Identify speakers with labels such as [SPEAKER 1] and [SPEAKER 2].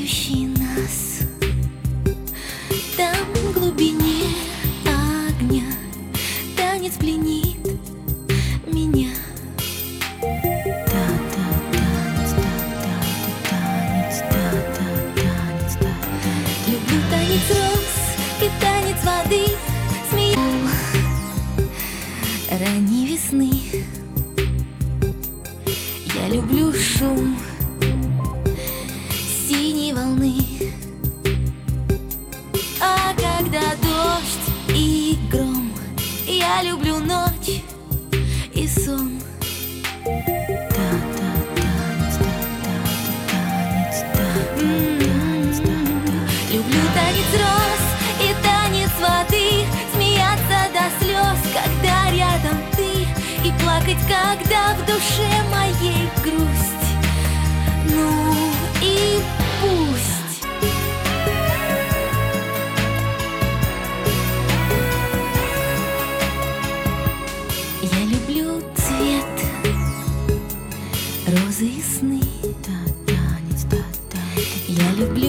[SPEAKER 1] обнимающий нас. Там в глубине огня танец пленит меня. Люблю танец роз и танец воды, смею ранней весны. Я люблю шум синей волны. А когда дождь и гром, я люблю ночь и сон. Люблю танец роз и танец воды, смеяться до слез, когда рядом ты, и плакать, когда в душе моей грусть. Ну и пусть. Я люблю цвет розы и сны. Я люблю